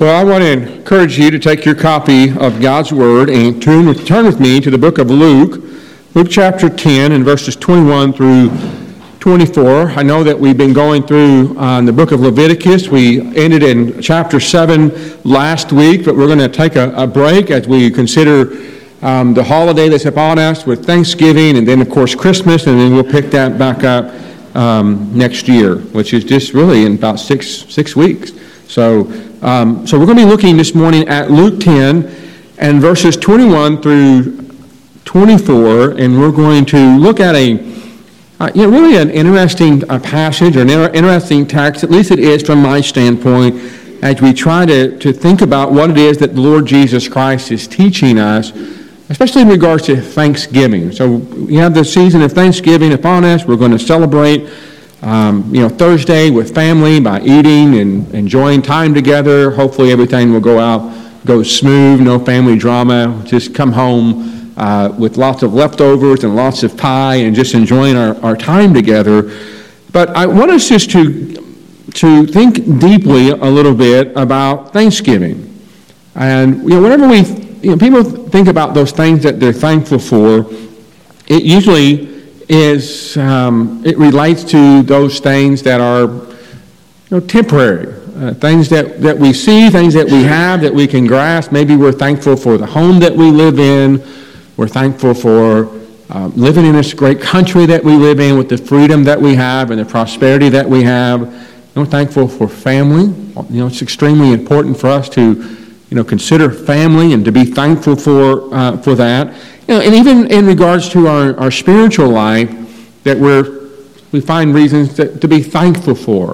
Well, I want to encourage you to take your copy of God's Word and turn with me to the book of Luke, Luke chapter 10 and verses 21 through 24. I know that we've been going through the book of Leviticus. We ended in chapter 7 last week, but we're going to take a break as we consider the holiday that's upon us with Thanksgiving and then, of course, Christmas, and then we'll pick that back up next year, which is just really in about six weeks. So we're going to be looking this morning at Luke 10 and verses 21 through 24, and we're going to look at really an interesting passage or an interesting text, at least it is from my standpoint, as we try to think about what it is that the Lord Jesus Christ is teaching us, especially in regards to Thanksgiving. So we have the season of Thanksgiving upon us. We're going to celebrate Thursday with family by eating and enjoying time together. Hopefully everything will go smooth, no family drama. Just come home with lots of leftovers and lots of pie and just enjoying our time together. But I want us just to think deeply a little bit about Thanksgiving. And whenever people think about those things that they're thankful for, it usually is it relates to those things that are temporary, things that we see, things that we have, that we can grasp. Maybe we're thankful for the home that we live in. We're thankful for living in this great country that we live in with the freedom that we have and the prosperity that we have. We're thankful for family. It's extremely important for us to consider family and to be thankful for that. And even in regards to our spiritual life, that we find reasons to be thankful for.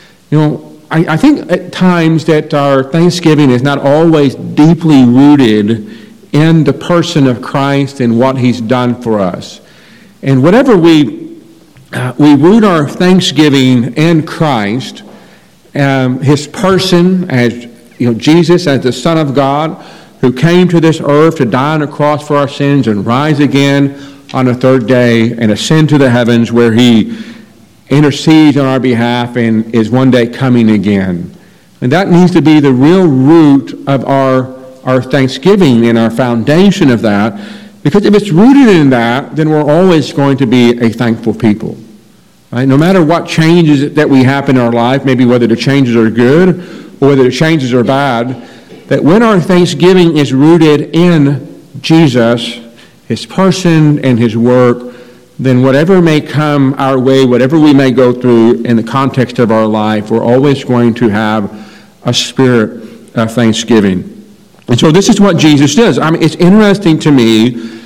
I think at times that our Thanksgiving is not always deeply rooted in the person of Christ and what He's done for us. And whatever we root our Thanksgiving in Christ, His person as Jesus as the Son of God, who came to this earth to die on a cross for our sins and rise again on the third day and ascend to the heavens where He intercedes on our behalf and is one day coming again. And that needs to be the real root of our Thanksgiving and our foundation of that, because if it's rooted in that, then we're always going to be a thankful people. Right? No matter what changes that we have in our life, maybe whether the changes are good or whether the changes are bad, that when our Thanksgiving is rooted in Jesus, His person and His work, then whatever may come our way, whatever we may go through in the context of our life, we're always going to have a spirit of thanksgiving. And so this is what Jesus does. It's interesting to me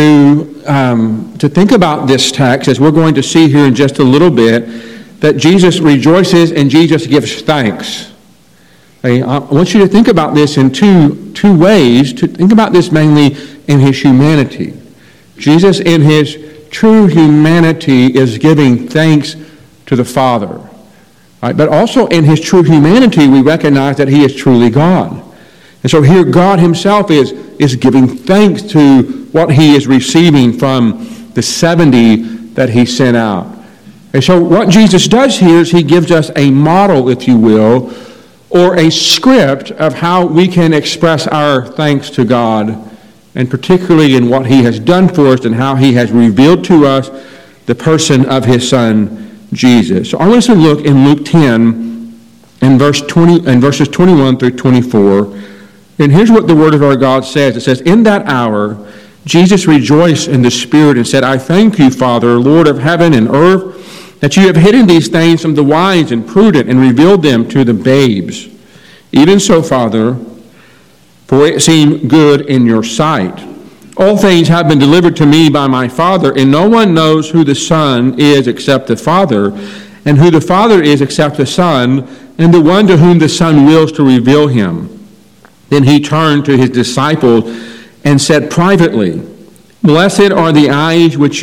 to think about this text, as we're going to see here in just a little bit, that Jesus rejoices and Jesus gives thanks. I want you to think about this in two ways. To think about this mainly in His humanity. Jesus, in His true humanity, is giving thanks to the Father. Right? But also in His true humanity, we recognize that He is truly God. And so here God Himself is giving thanks to what He is receiving from the 70 that He sent out. And so what Jesus does here is He gives us a model, if you will, or a script of how we can express our thanks to God, and particularly in what He has done for us and how He has revealed to us the person of His Son, Jesus. So I want us to look in Luke 10 and verses 21 through 24. And here's what the Word of our God says. It says, "In that hour, Jesus rejoiced in the Spirit and said, I thank you, Father, Lord of heaven and earth, that you have hidden these things from the wise and prudent and revealed them to the babes. Even so, Father, for it seemed good in your sight. All things have been delivered to me by my Father, and no one knows who the Son is except the Father, and who the Father is except the Son, and the one to whom the Son wills to reveal Him." Then He turned to His disciples and said privately, "Blessed are the eyes which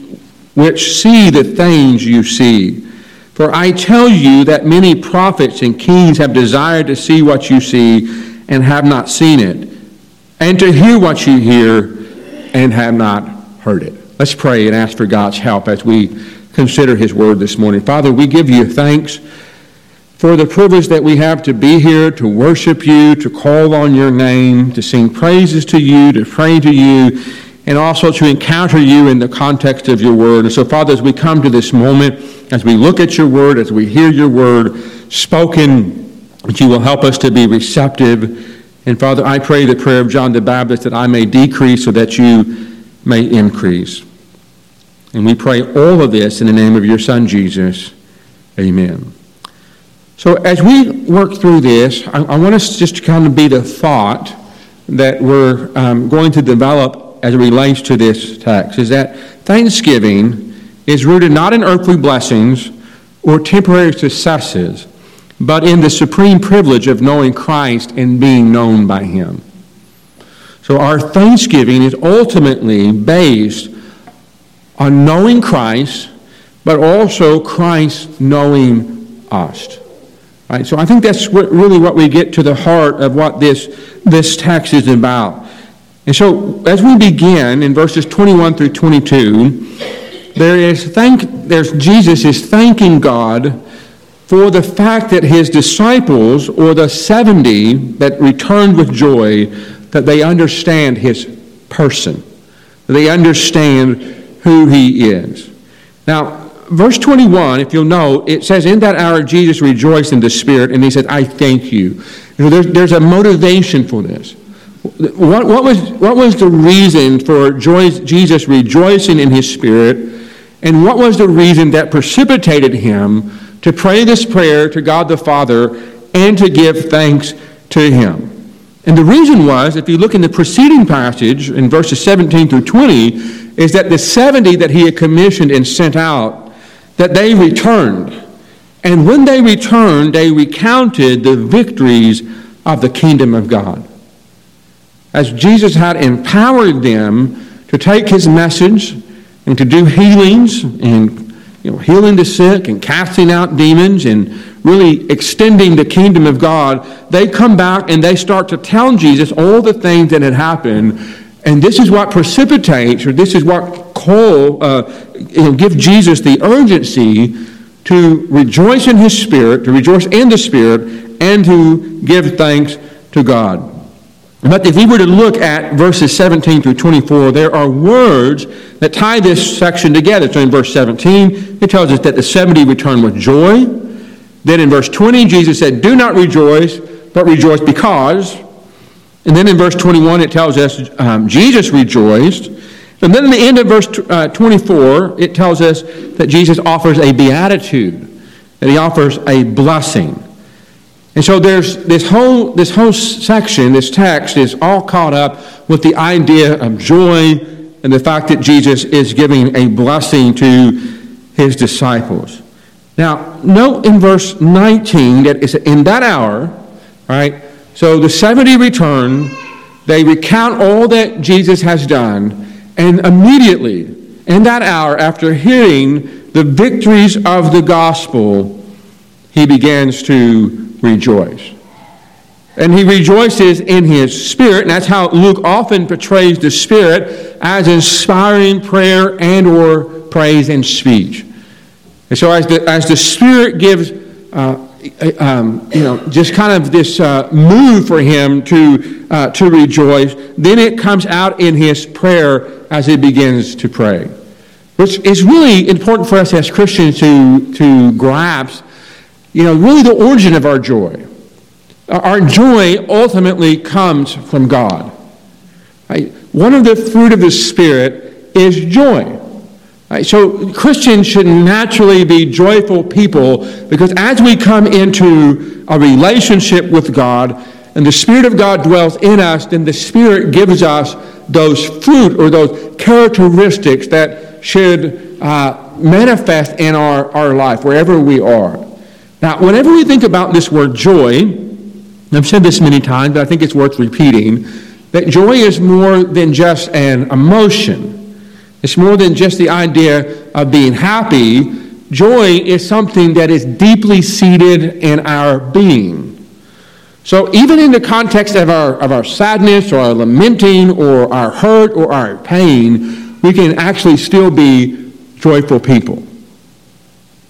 see the things you see. For I tell you that many prophets and kings have desired to see what you see and have not seen it, and to hear what you hear and have not heard it." Let's pray and ask for God's help as we consider His Word this morning. Father, we give You thanks for the privilege that we have to be here, to worship you, to call on your name, to sing praises to you, to pray to you, and also to encounter you in the context of your word. And so, Father, as we come to this moment, as we look at your word, as we hear your word spoken, that you will help us to be receptive. And Father, I pray the prayer of John the Baptist, that I may decrease so that you may increase. And we pray all of this in the name of your Son, Jesus. Amen. So as we work through this, I want us just to kind of be the thought that we're going to develop as it relates to this text, is that thanksgiving is rooted not in earthly blessings or temporary successes, but in the supreme privilege of knowing Christ and being known by him. So our thanksgiving is ultimately based on knowing Christ, but also Christ knowing us. Right? So I think that's really what we get to the heart of what this text is about. And so as we begin in verses 21 through 22, there's Jesus is thanking God for the fact that his disciples, or the 70 that returned with joy, that they understand his person. They understand who he is. Now, verse 21, if you'll note, it says, in that hour Jesus rejoiced in the Spirit, and he said, I thank you. There's a motivation for this. What was the reason for Jesus rejoicing in his Spirit, and what was the reason that precipitated him to pray this prayer to God the Father and to give thanks to him? And the reason was, if you look in the preceding passage, in verses 17 through 20, is that the 70 that he had commissioned and sent out, that they returned. And when they returned, they recounted the victories of the kingdom of God. As Jesus had empowered them to take his message and to do healings and healing the sick and casting out demons and really extending the kingdom of God, they come back and they start to tell Jesus all the things that had happened. And this is what precipitates, or this is what give Jesus the urgency to rejoice in his Spirit, to rejoice in the Spirit, and to give thanks to God. But if we were to look at verses 17 through 24, there are words that tie this section together. So in verse 17, it tells us that the 70 returned with joy. Then in verse 20, Jesus said, do not rejoice, but rejoice because. And then in verse 21, it tells us Jesus rejoiced. And then in the end of verse 24, it tells us that Jesus offers a beatitude, that he offers a blessing. And so there's this whole section, this text is all caught up with the idea of joy and the fact that Jesus is giving a blessing to his disciples. Now, note in verse 19 that it's in that hour, right? So the 70 return, they recount all that Jesus has done, and immediately, in that hour, after hearing the victories of the gospel, he begins to rejoice. And he rejoices in his Spirit, and that's how Luke often portrays the Spirit, as inspiring prayer and or praise and speech. And so as the Spirit gives just kind of this move for him to rejoice, then it comes out in his prayer as he begins to pray. Which is really important for us as Christians to grasp, really the origin of our joy. Our joy ultimately comes from God. Right? One of the fruit of the Spirit is joy. Right? So Christians should naturally be joyful people, because as we come into a relationship with God and the Spirit of God dwells in us, then the Spirit gives us those fruit or those characteristics that should manifest in our life wherever we are. Now, whenever we think about this word joy, I've said this many times, but I think it's worth repeating, that joy is more than just an emotion. It's more than just the idea of being happy. Joy is something that is deeply seated in our being. So even in the context of our sadness or our lamenting or our hurt or our pain, we can actually still be joyful people.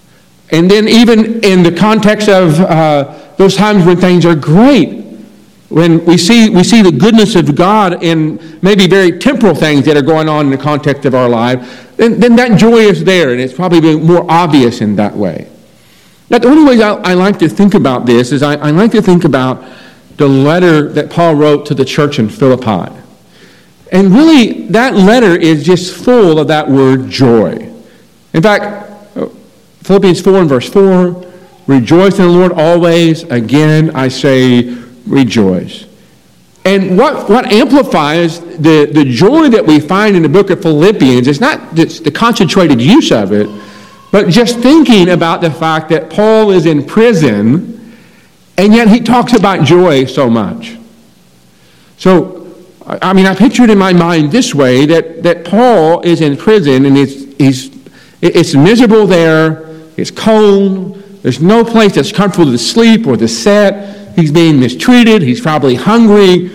And then even in the context of those times when things are great, when we see the goodness of God in maybe very temporal things that are going on in the context of our life, then that joy is there, and it's probably more obvious in that way. Now, the only way I like to think about this is I like to think about the letter that Paul wrote to the church in Philippi. And really, that letter is just full of that word joy. In fact, Philippians 4 and verse 4, rejoice in the Lord always. Again, I say rejoice. And what amplifies the joy that we find in the book of Philippians is not just the concentrated use of it, but just thinking about the fact that Paul is in prison, and yet he talks about joy so much. So, I picture it in my mind this way, that Paul is in prison, and it's miserable there, it's cold, there's no place that's comfortable to sleep or to sit. He's being mistreated. He's probably hungry.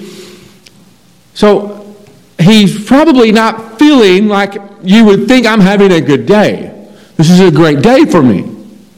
So he's probably not feeling like you would think, I'm having a good day. This is a great day for me.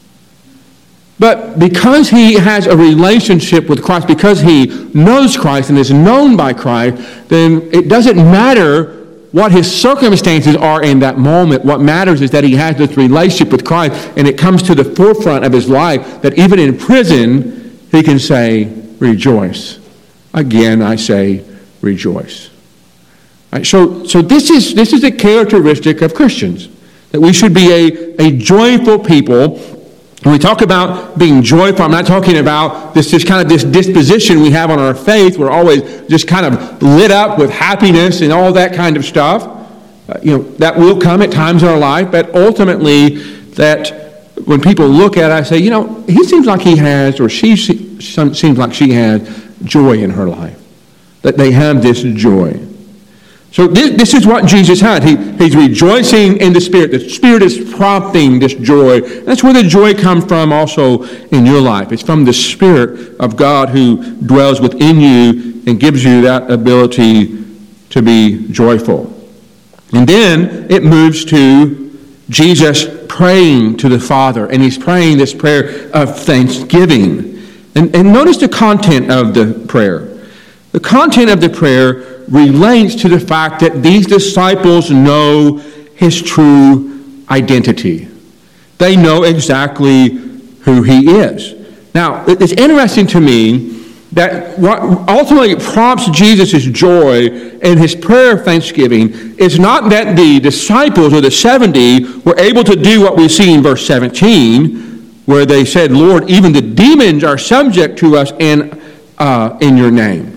But because he has a relationship with Christ, because he knows Christ and is known by Christ, then it doesn't matter what his circumstances are in that moment. What matters is that he has this relationship with Christ, and it comes to the forefront of his life that even in prison, he can say, rejoice. Again, I say, rejoice. Right, so this is a characteristic of Christians, that we should be a joyful people. When we talk about being joyful, I'm not talking about this disposition we have on our faith. We're always just kind of lit up with happiness and all that kind of stuff. That will come at times in our life, but ultimately that when people look at it, I say, he seems like he has, or she seems like she has joy in her life. That they have this joy. So this is what Jesus had. He's rejoicing in the Spirit. The Spirit is prompting this joy. That's where the joy comes from also in your life. It's from the Spirit of God who dwells within you and gives you that ability to be joyful. And then it moves to Jesus praying to the Father, and he's praying this prayer of thanksgiving. And notice the content of the prayer. The content of the prayer relates to the fact that these disciples know his true identity. They know exactly who he is. Now, it's interesting to me that what ultimately prompts Jesus' joy in his prayer of thanksgiving is not that the disciples or the 70 were able to do what we see in verse 17, where they said, Lord, even the demons are subject to us in your name.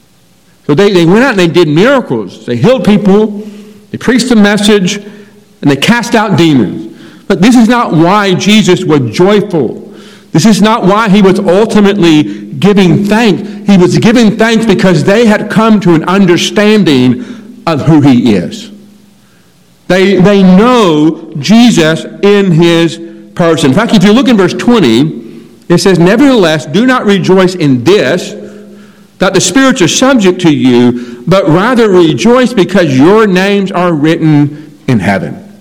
So they went out and they did miracles. They healed people, they preached the message, and they cast out demons. But this is not why Jesus was joyful. This is not why he was ultimately giving thanks. He was giving thanks because they had come to an understanding of who he is. They know Jesus in his person. In fact, if you look in verse 20, it says, nevertheless, do not rejoice in this, that the spirits are subject to you, but rather rejoice because your names are written in heaven.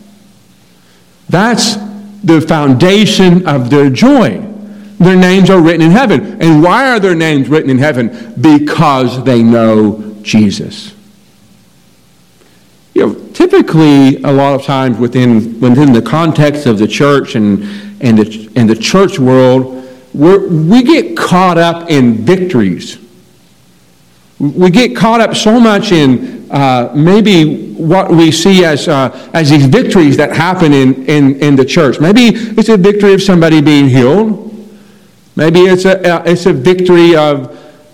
That's the foundation of their joy. Their names are written in heaven. And why are their names written in heaven? Because they know Jesus. Typically, a lot of times within the context of the church and the church world, we get caught up in victories. We get caught up so much in maybe what we see as these victories that happen in the church. Maybe it's a victory of somebody being healed. Maybe it's a victory of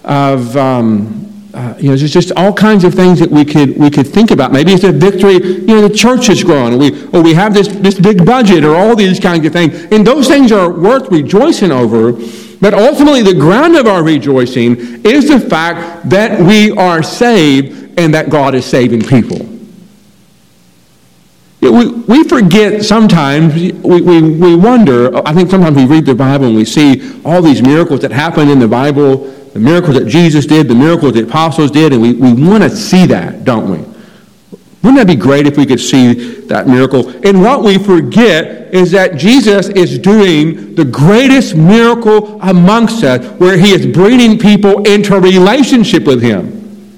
there's just all kinds of things that we could think about. Maybe it's a victory, the church is growing, or we have this big budget, or all these kinds of things. And those things are worth rejoicing over. But ultimately, the ground of our rejoicing is the fact that we are saved and that God is saving people. We forget sometimes, we wonder, I think sometimes we read the Bible and we see all these miracles that happen in the Bible, the miracles that Jesus did, the miracles that the apostles did, and we want to see that, don't we? Wouldn't that be great if we could see that miracle? And what we forget is that Jesus is doing the greatest miracle amongst us, where he is bringing people into a relationship with him.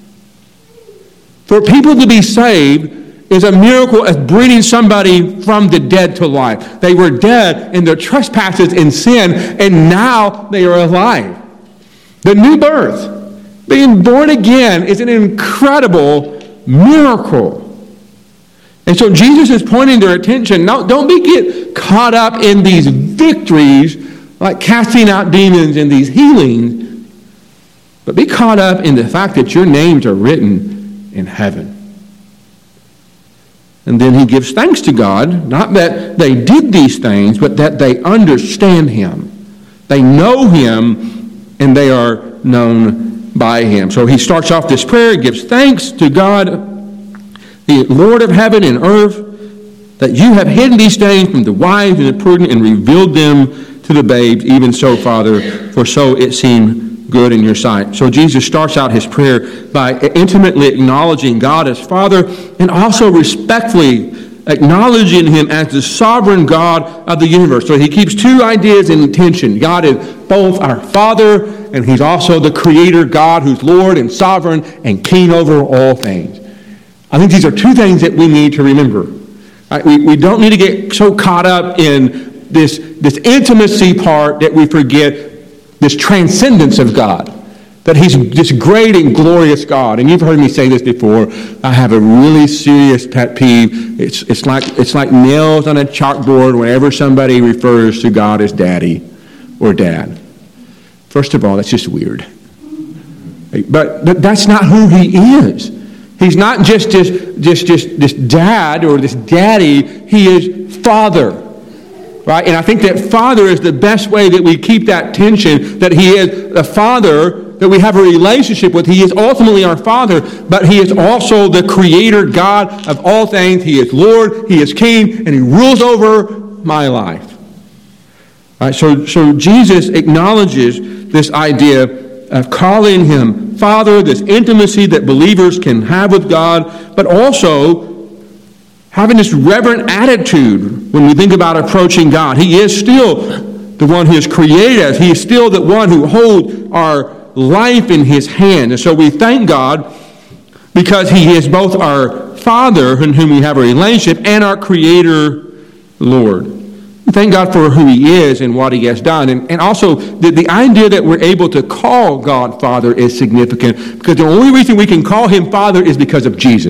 For people to be saved is a miracle of bringing somebody from the dead to life. They were dead in their trespasses and sin, and now they are alive. The new birth, being born again, is an incredible miracle. And so Jesus is pointing their attention. Now, don't get caught up in these victories, like casting out demons and these healings, but be caught up in the fact that your names are written in heaven. And then he gives thanks to God, not that they did these things, but that they understand him. They know him, and they are known by him. So he starts off this prayer, gives thanks to God, the Lord of heaven and earth, that you have hidden these things from the wise and the prudent and revealed them to the babes. Even so, Father, for so it seemed good in your sight. So Jesus starts out his prayer by intimately acknowledging God as Father, and also respectfully acknowledging him as the sovereign God of the universe. So he keeps two ideas in tension. God is both our Father, and he's also the Creator God, who's Lord and sovereign and king over all things. I think these are two things that we need to remember. Right? We don't need to get so caught up in this intimacy part that we forget this transcendence of God, that he's this great and glorious God. And you've heard me say this before. I have a really serious pet peeve. It's like nails on a chalkboard whenever somebody refers to God as Daddy or Dad. First of all, that's just weird. But that's not who he is. He's not just this dad or this daddy. He is Father, right? And I think that Father is the best way that we keep that tension, that he is a Father that we have a relationship with. He is ultimately our Father, but he is also the Creator God of all things. He is Lord, he is King, and he rules over my life. Right? So Jesus acknowledges this idea of calling him Father, this intimacy that believers can have with God, but also having this reverent attitude when we think about approaching God. He is still the one who has created us. He is still the one who holds our life in his hand. And so we thank God because he is both our Father, in whom we have a relationship, and our Creator, Lord. We thank God for who he is and what he has done. And also, the idea that we're able to call God Father is significant, because the only reason we can call him Father is because of Jesus.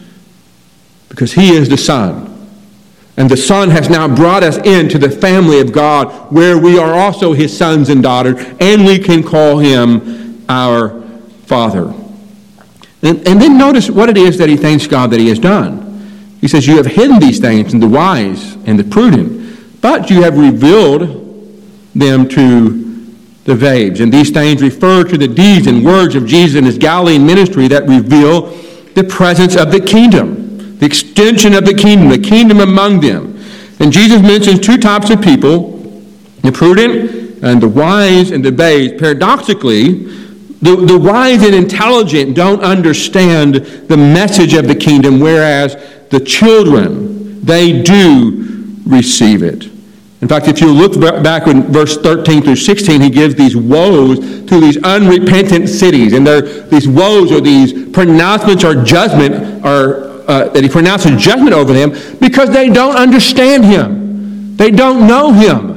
Because he is the Son. And the Son has now brought us into the family of God, where we are also his sons and daughters, and we can call him our Father. And then notice what it is that he thanks God that he has done. He says, you have hidden these things from the wise and the prudent, but you have revealed them to the babes. And these things refer to the deeds and words of Jesus in his Galilean ministry that reveal the presence of the kingdom, the extension of the kingdom among them. And Jesus mentions two types of people, the prudent and the wise and the babes. Paradoxically, the wise and intelligent don't understand the message of the kingdom, whereas the children, they do receive it. In fact, if you look back in verse 13 through 16, he gives these woes to these unrepentant cities. And these woes or these pronouncements or judgment that he pronounces judgment over them because they don't understand him. They don't know him.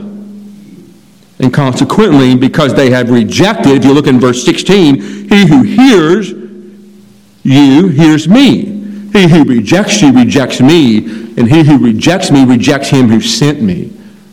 And consequently, because they have rejected, if you look in verse 16, he who hears you hears me. He who rejects you rejects me. And he who rejects me rejects him who sent me.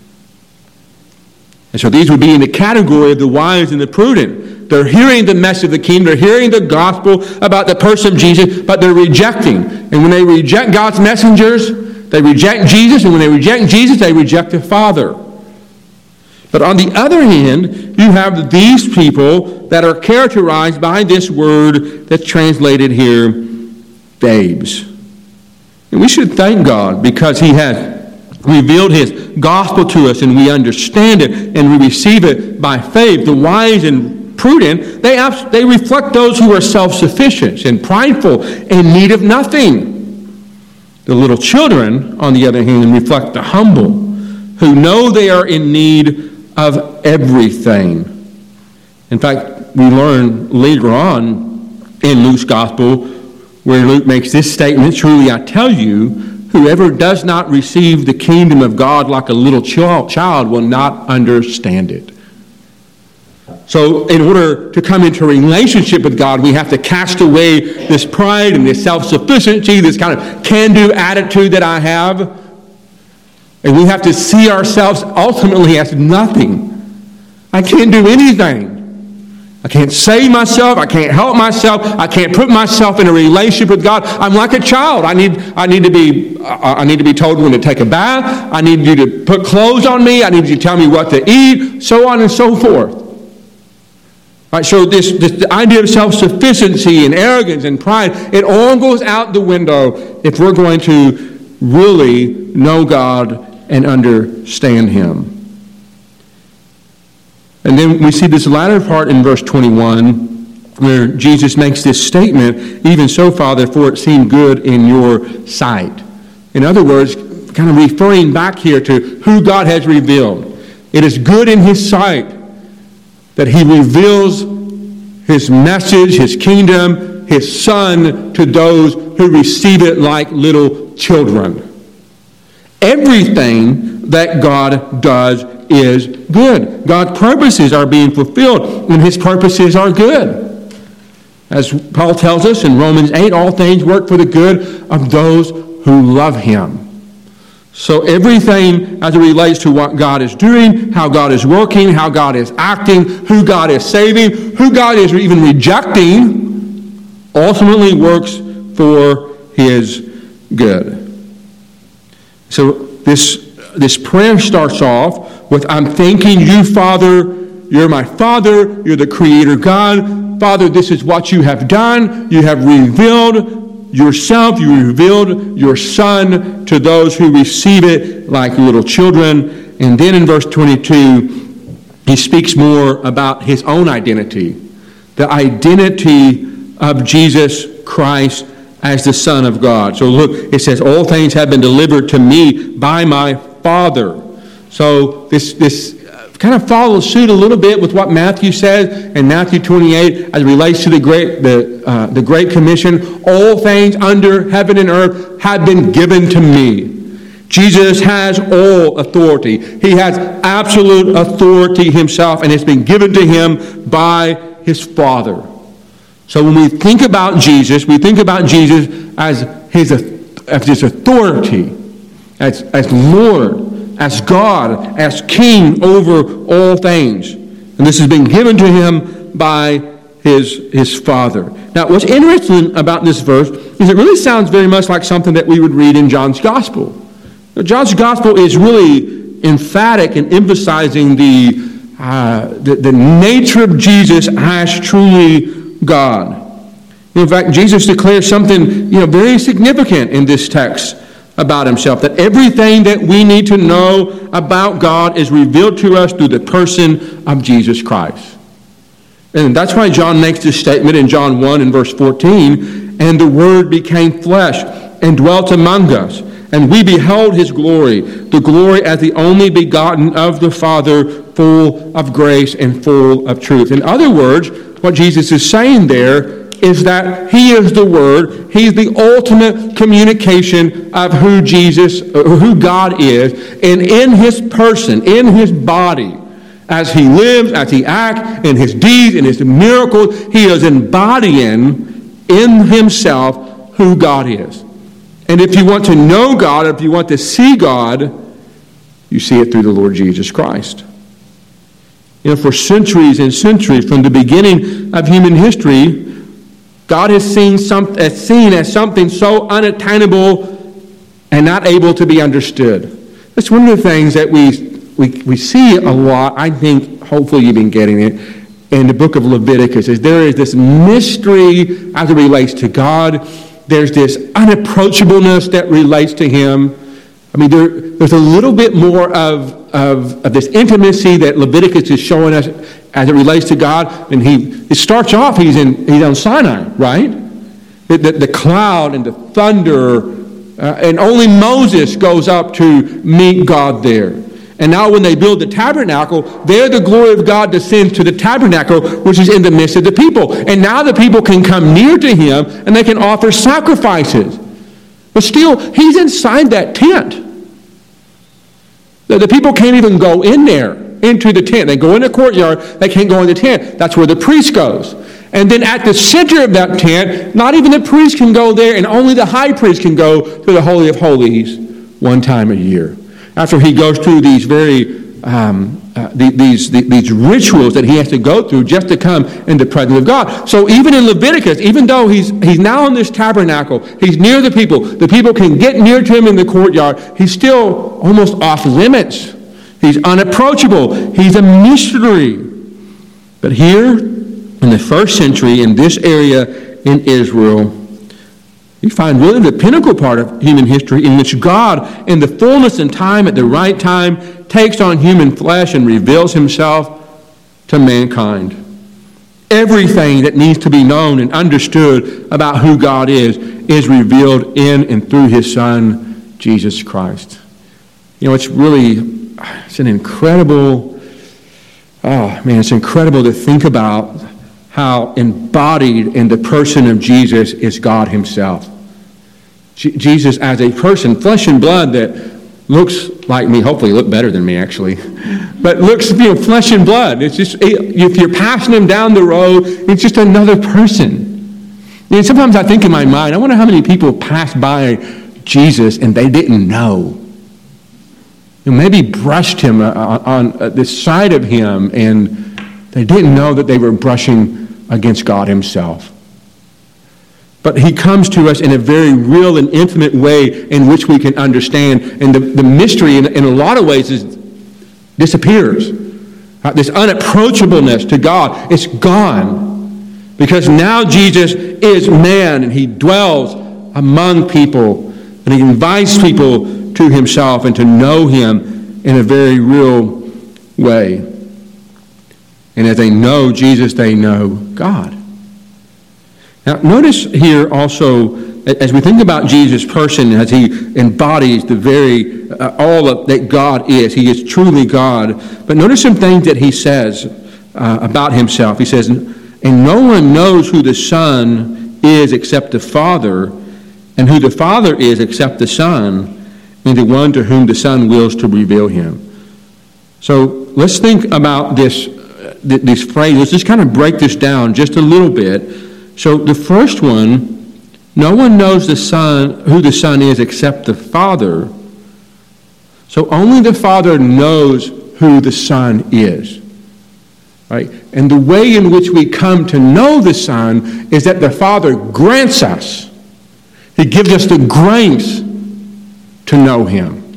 And so these would be in the category of the wise and the prudent. They're hearing the message of the kingdom. They're hearing the gospel about the person of Jesus, but they're rejecting. And when they reject God's messengers, they reject Jesus. And when they reject Jesus, they reject the Father. But on the other hand, you have these people that are characterized by this word that's translated here, babes. And we should thank God because he has revealed his gospel to us, and we understand it, and we receive it by faith. The wise and prudent, they reflect those who are self-sufficient and prideful, in need of nothing. The little children, on the other hand, reflect the humble, who know they are in need of everything. In fact, we learn later on in Luke's gospel where Luke makes this statement, "Truly I tell you, whoever does not receive the kingdom of God like a little child will not understand it." So in order to come into a relationship with God, we have to cast away this pride and this self-sufficiency, this kind of can-do attitude that I have. And we have to see ourselves ultimately as nothing. I can't do anything. I can't save myself. I can't help myself. I can't put myself in a relationship with God. I'm like a child. I need to be told when to take a bath. I need you to put clothes on me. I need you to tell me what to eat, so on and so forth. Right, so this idea of self-sufficiency and arrogance and pride, it all goes out the window if we're going to really know God and understand Him. And then we see this latter part in verse 21 where Jesus makes this statement, "Even so, Father, for it seemed good in your sight." In other words, kind of referring back here to who God has revealed. It is good in His sight that He reveals His message, His kingdom, His Son to those who receive it like little children. Everything that God does is good. God's purposes are being fulfilled, and His purposes are good. As Paul tells us in Romans 8, all things work for the good of those who love Him. So everything as it relates to what God is doing, how God is working, how God is acting, who God is saving, who God is even rejecting, ultimately works for His good. So this prayer starts off with, "I'm thanking you, Father. You're my Father. You're the Creator God. Father, this is what you have done. You have revealed yourself. You revealed your Son to those who receive it like little children." And then in verse 22, he speaks more about his own identity, the identity of Jesus Christ as the Son of God. So look, it says, "All things have been delivered to me by my Father." So this kind of follows suit a little bit with what Matthew says in Matthew 28 as it relates to the Great Commission. "All things under heaven and earth have been given to me." Jesus has all authority. He has absolute authority Himself, and it's been given to Him by His Father. So when we think about Jesus, we think about Jesus as His authority, as Lord, as God, as King over all things. And this has been given to Him by His Father. Now, what's interesting about this verse is it really sounds very much like something that we would read in John's Gospel. Now, John's Gospel is really emphatic in emphasizing the nature of Jesus as truly God. In fact, Jesus declares something very significant in this text about Himself, that everything that we need to know about God is revealed to us through the person of Jesus Christ. And that's why John makes this statement in John 1 and verse 14, "And the Word became flesh and dwelt among us, and we beheld His glory, the glory as the only begotten of the Father, full of grace and full of truth." In other words, what Jesus is saying there is that He is the Word. He's the ultimate communication of who God is. And in His person, in His body, as He lives, as He acts, in His deeds, in His miracles, He is embodying in Himself who God is. And if you want to know God, if you want to see God, you see it through the Lord Jesus Christ. For centuries and centuries, from the beginning of human history, God is seen as something so unattainable and not able to be understood. That's one of the things that we see a lot. I think, hopefully you've been getting it, in the book of Leviticus, is there is this mystery as it relates to God. There's this unapproachableness that relates to Him. I mean, there's a little bit more of this intimacy that Leviticus is showing us as it relates to God. And it starts off, he's on Sinai, right? The cloud and the thunder And only Moses goes up to meet God there. And now when they build the tabernacle, there the glory of God descends to the tabernacle, which is in the midst of the people. And now the people can come near to him, and they can offer sacrifices. But still, he's inside that tent. The people can't even go in there, into the tent. They go in the courtyard, they can't go in the tent. That's where the priest goes. And then at the center of that tent, not even the priest can go there, and only the high priest can go to the Holy of Holies one time a year. After he goes through these very these rituals that he has to go through just to come in the presence of God. So even in Leviticus, even though he's now in this tabernacle, he's near the people can get near to him in the courtyard, he's still almost off limits. He's unapproachable. He's a mystery. But here, in the first century, in this area in Israel, you find really the pinnacle part of human history in which God, in the fullness and time, at the right time, takes on human flesh and reveals himself to mankind. Everything that needs to be known and understood about who God is revealed in and through his Son, Jesus Christ. You know, it's an incredible, it's incredible to think about how embodied in the person of Jesus is God himself. Jesus as a person, flesh and blood, that looks like me, hopefully look better than me actually, but looks, flesh and blood. It's just, if you're passing him down the road, it's just another person. Sometimes I think in my mind, I wonder how many people passed by Jesus and they didn't know. Maybe brushed him on the side of him, and they didn't know that they were brushing against God himself. But he comes to us in a very real and intimate way in which we can understand. And the mystery, in a lot of ways, disappears. This unapproachableness to God, it's gone. Because now Jesus is man, and he dwells among people, and he invites people to himself and to know him in a very real way. And as they know Jesus, they know God. Now, notice here also, as we think about Jesus' person, as he embodies the very, all that God is, he is truly God. But notice some things that he says about himself. He says, and no one knows who the Son is except the Father, and who the Father is except the Son, and the one to whom the Son wills to reveal him. So let's think about this phrase. Let's just kind of break this down just a little bit. So the first one, no one knows the Son, who the Son is except the Father. So only the Father knows who the Son is. Right? And the way in which we come to know the Son is that the Father grants us. He gives us the grace to know him.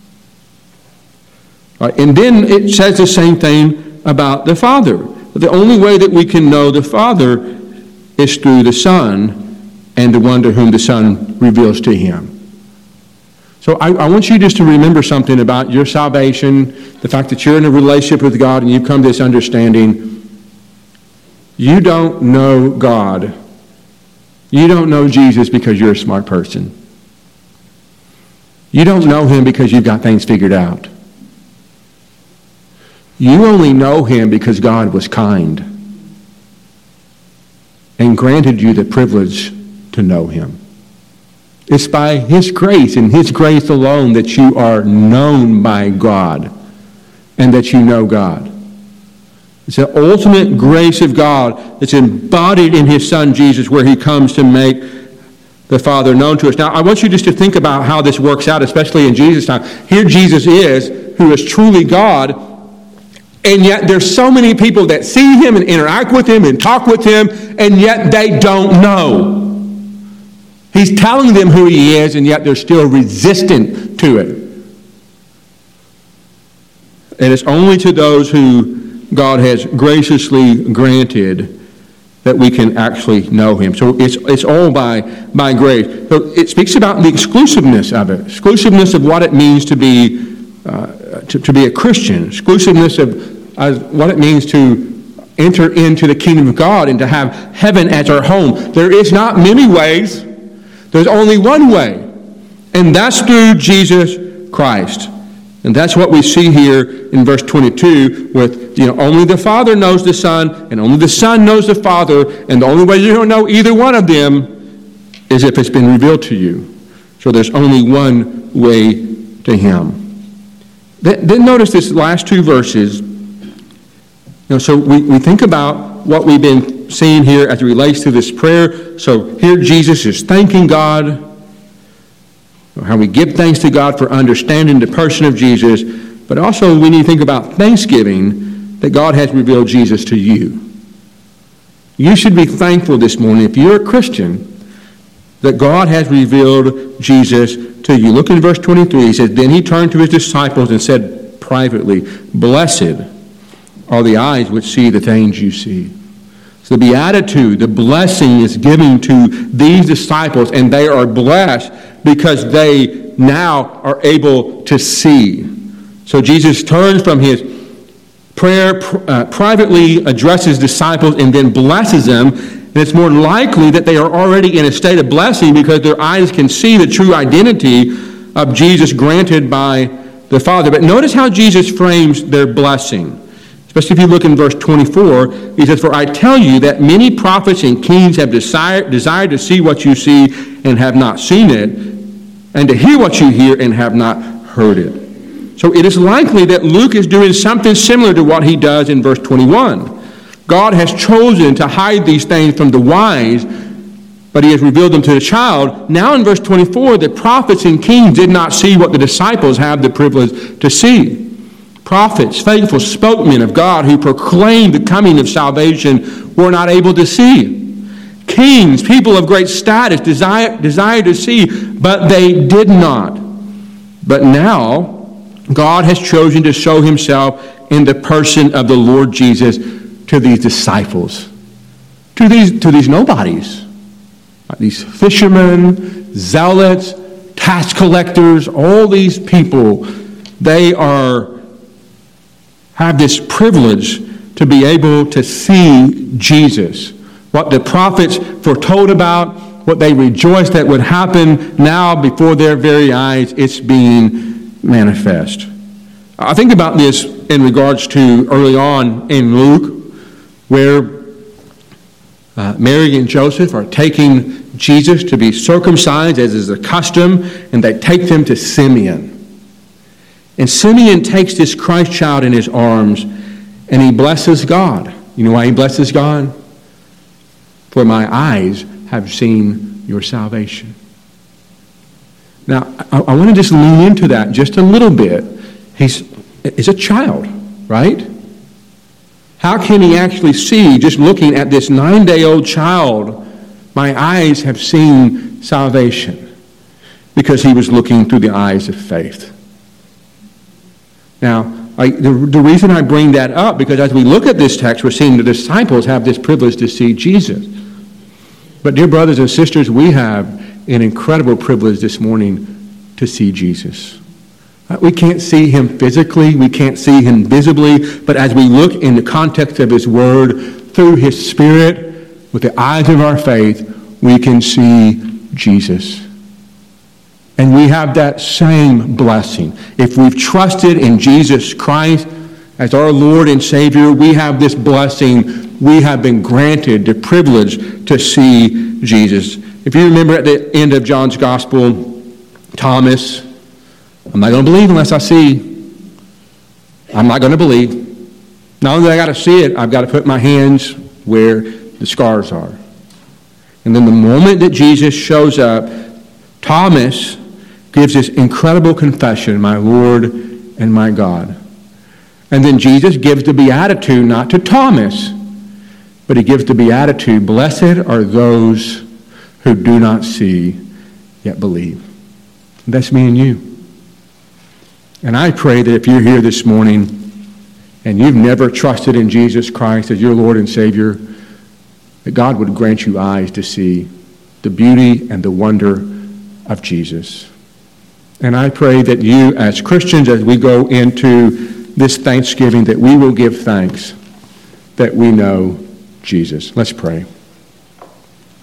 Right? And then it says the same thing about the Father. The only way that we can know the Father is through the Son and the one to whom the Son reveals to him. So I want you just to remember something about your salvation, the fact that you're in a relationship with God and you've come to this understanding. You don't know God. You don't know Jesus because you're a smart person. You don't know him because you've got things figured out. You only know him because God was kind and granted you the privilege to know him. It's by his grace and his grace alone that you are known by God and that you know God. It's the ultimate grace of God that's embodied in his Son Jesus, where he comes to make the Father known to us. Now, I want you just to think about how this works out, especially in Jesus' time. Here Jesus is, who is truly God, and yet there's so many people that see him and interact with him and talk with him, and yet they don't know. He's telling them who he is, and yet they're still resistant to it. And it's only to those who God has graciously granted that we can actually know him. So it's all by grace. So it speaks about the exclusiveness of it, exclusiveness of what it means to be a Christian, exclusiveness of what it means to enter into the kingdom of God and to have heaven as our home. There is not many ways. There's only one way. And that's through Jesus Christ. And that's what we see here in verse 22 with, only the Father knows the Son, and only the Son knows the Father, and the only way you don't know either one of them is if it's been revealed to you. So there's only one way to Him. Then notice this last two verses. So we think about what we've been seeing here as it relates to this prayer. So here Jesus is thanking God, how we give thanks to God for understanding the person of Jesus, but also we need to think about thanksgiving that God has revealed Jesus to you. You should be thankful this morning, if you're a Christian, that God has revealed Jesus to you. Look in verse 23. He says, Then he turned to his disciples and said privately, Blessed are the eyes which see the things you see. So the beatitude, the blessing is given to these disciples, and they are blessed because they now are able to see. So Jesus turns from his prayer, privately addresses disciples, and then blesses them. And it's more likely that they are already in a state of blessing because their eyes can see the true identity of Jesus granted by the Father. But notice how Jesus frames their blessing. Especially if you look in verse 24, he says, For I tell you that many prophets and kings have desired to see what you see and have not seen it, and to hear what you hear and have not heard it. So it is likely that Luke is doing something similar to what he does in verse 21. God has chosen to hide these things from the wise, but he has revealed them to the child. Now in verse 24, the prophets and kings did not see what the disciples have the privilege to see. Prophets, faithful spokesmen of God who proclaimed the coming of salvation were not able to see. Kings, people of great status, desired to see, but they did not. But now, God has chosen to show himself in the person of the Lord Jesus to these disciples, to these nobodies, these fishermen, zealots, tax collectors, all these people, they have this privilege to be able to see Jesus. What the prophets foretold about, what they rejoiced that would happen now before their very eyes, it's being manifest. I think about this in regards to early on in Luke, where Mary and Joseph are taking Jesus to be circumcised, as is the custom, and they take them to Simeon. And Simeon takes this Christ child in his arms, and he blesses God. You know why he blesses God? For my eyes have seen your salvation. Now, I want to just lean into that just a little bit. He's a child, right? How can he actually see, just looking at this 9-day-old child, my eyes have seen salvation? Because he was looking through the eyes of faith. Now, the reason I bring that up, because as we look at this text, we're seeing the disciples have this privilege to see Jesus. But dear brothers and sisters, we have an incredible privilege this morning to see Jesus. We can't see him physically, we can't see him visibly, but as we look in the context of his word, through his Spirit, with the eyes of our faith, we can see Jesus. And we have that same blessing. If we've trusted in Jesus Christ as our Lord and Savior, we have this blessing. We have been granted the privilege to see Jesus. If you remember at the end of John's Gospel, Thomas, I'm not going to believe unless I see. I'm not going to believe. Not only do I got to see it, I've got to put my hands where the scars are. And then the moment that Jesus shows up, Thomas gives this incredible confession, my Lord and my God. And then Jesus gives the beatitude not to Thomas, but he gives the beatitude, blessed are those who do not see yet believe. And that's me and you. And I pray that if you're here this morning and you've never trusted in Jesus Christ as your Lord and Savior, that God would grant you eyes to see the beauty and the wonder of Jesus. And I pray that you, as Christians, as we go into this Thanksgiving, that we will give thanks that we know Jesus. Let's pray.